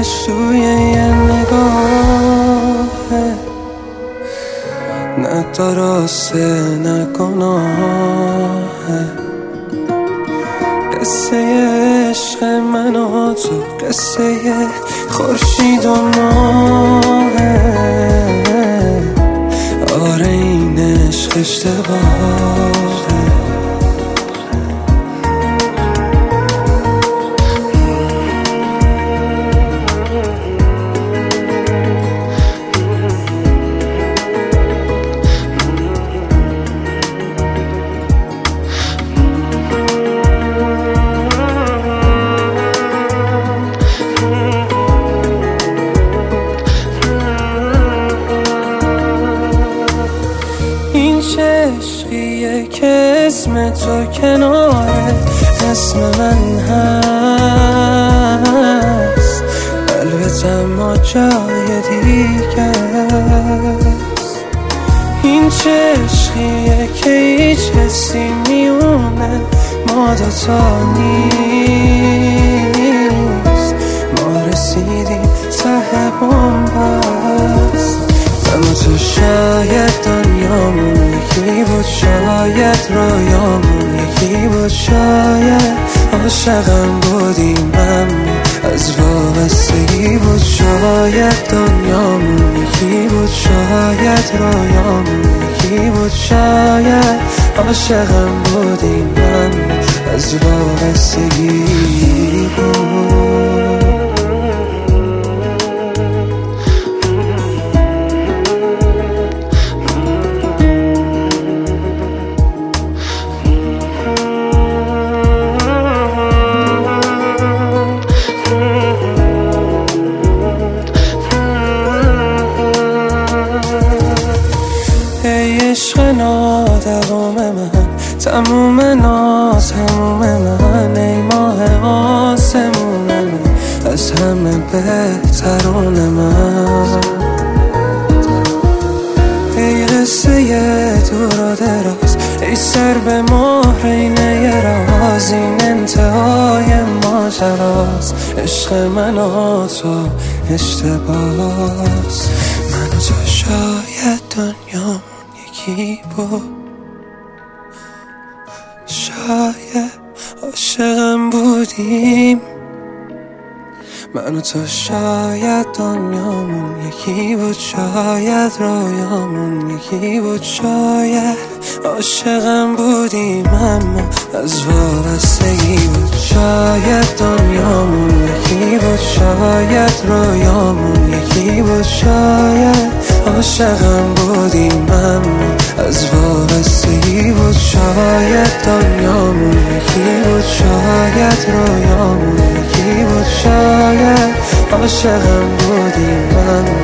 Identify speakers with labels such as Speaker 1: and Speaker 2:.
Speaker 1: عشق توی یه نگاهه، نه درسته نه گناهه. قصه عشق من و تو قصه خورشید و ماهه. آره این عشق اشتباهه. عشقیه که اسم تو کناره اسم من هست، البته ما جای دیگه است. این چه عشقیه که هیچ حسی میونه ما دوتا نیست. ما رسیدیم ته بنبست، من و تو شاید دنیامون یکی بود، شاید رویامون یکی بود، شاید عاشقم بودیم اما از وابستگی بود. شاید دنیامون یکی بود، شاید رویامون یکی بود، شاید عاشقم بودیم اما از وابستگی بود. عشق نادوام من، تموم ناتموم من، ای ماه آسمون من، از همه بهترون من. ای قصه دور و دراز، ای سر به مهرینه راز، این انتهای ماجراست. عشق من و تو اشتباس، من و تو شاید دنیامون یکی بود، شاید عاشقم بودیم. من و تو شاید دنیامون یکی بود، شاید رویامون یکی بود، شاید عاشقم بودیم اما از وابستگی بود. شاید دنیامون یکی بود، شاید رویامون یکی بود، شاید عاشقم بودیم اما از وابستگی بود. شاید دنیامون یکی بود، شاید رویامون یکی بود، شاید عاشقم بودیم اما